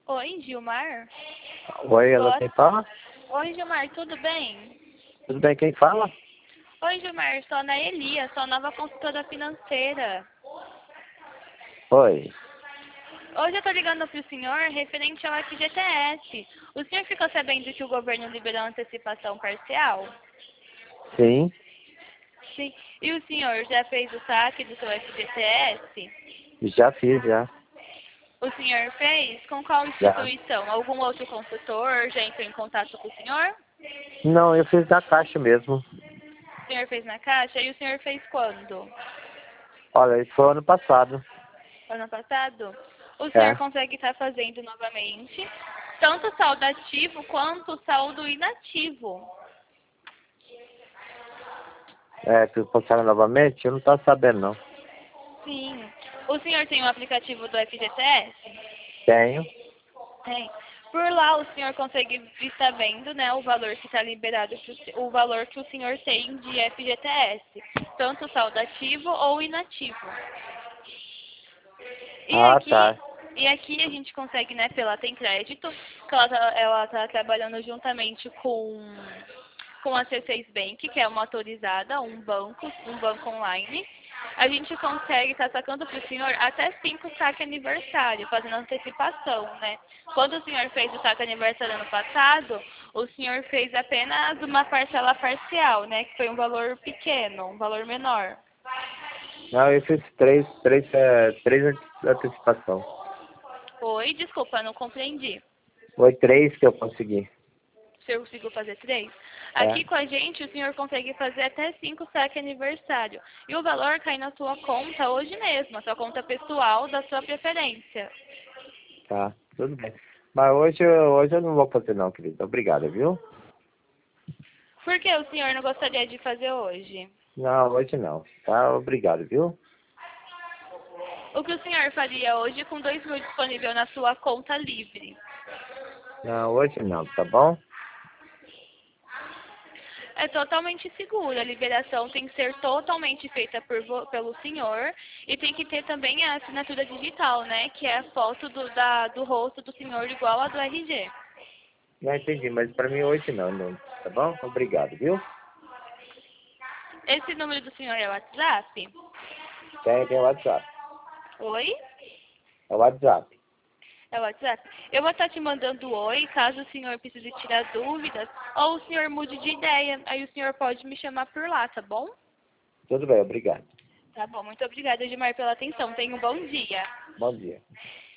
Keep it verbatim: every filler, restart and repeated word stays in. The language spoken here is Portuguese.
Oi, Gilmar? Oi, ela Boa... quem fala? Oi, Gilmar, tudo bem? Tudo bem, quem fala? Oi, Gilmar, sou a Ana Elia, sou a nova consultora financeira. Oi. Hoje eu tô ligando pro senhor referente ao F G T S. O senhor ficou sabendo que o governo liberou antecipação parcial? Sim, Sim. E o senhor já fez o saque do seu F G T S? já fiz, já. O senhor fez? Com qual Já. instituição? Algum outro consultor já entrou em contato com o senhor? Não, eu fiz na caixa mesmo. O senhor fez na Caixa? E o senhor fez quando? Olha, isso foi ano passado. Ano passado? O senhor É. consegue estar fazendo novamente tanto o saldo ativo quanto o saldo inativo. É, que passaram novamente? Eu não tô sabendo, não. Sim. O senhor tem o aplicativo do F G T S? Tenho. Tem. Por lá o senhor consegue estar vendo, né, o valor que está liberado, pro- o valor que o senhor tem de F G T S, tanto saldo ativo ou inativo. E Ah, aqui, tá. e aqui a gente consegue, né, pela Tem Crédito, que ela tá, ela tá trabalhando juntamente com, com a C seis Bank, que é uma autorizada, um banco, um banco online. A gente consegue estar sacando para o senhor até cinco saque aniversário, fazendo antecipação, né? Quando o senhor fez o saque aniversário ano passado, o senhor fez apenas uma parcela parcial, né? Que foi um valor pequeno, um valor menor. Não, eu fiz três, três, é, três antecipação. Oi, desculpa, não compreendi. Foi três que eu consegui. O senhor conseguiu fazer três? É. Aqui com a gente, o senhor consegue fazer até cinco saque aniversário. E o valor cai na sua conta hoje mesmo, a sua conta pessoal da sua preferência. Tá, tudo bem. Mas hoje, eu- hoje eu não vou fazer não, querido. Obrigado, viu? Por que o senhor não gostaria de fazer hoje? Não, hoje não. Tá, obrigado, viu? O que o senhor faria hoje com dois mil disponível na sua conta livre? Não, hoje não, tá bom? É totalmente seguro. A liberação tem que ser totalmente feita por vo- pelo senhor e tem que ter também a assinatura digital, né? Que é a foto do, da, do rosto do senhor igual a do R G. Não entendi, mas pra mim hoje não, não. Tá bom? Obrigado, viu? Esse número do senhor é o WhatsApp? Tem, tem o WhatsApp. Oi? É o WhatsApp. É o WhatsApp? Eu vou estar te mandando oi, caso o senhor precise tirar dúvidas, ou o senhor mude de ideia. Aí o senhor pode me chamar por lá, tá bom? Tudo bem, obrigado. Tá bom, muito obrigada, Edmar, pela atenção. Tenha um bom dia. Bom dia.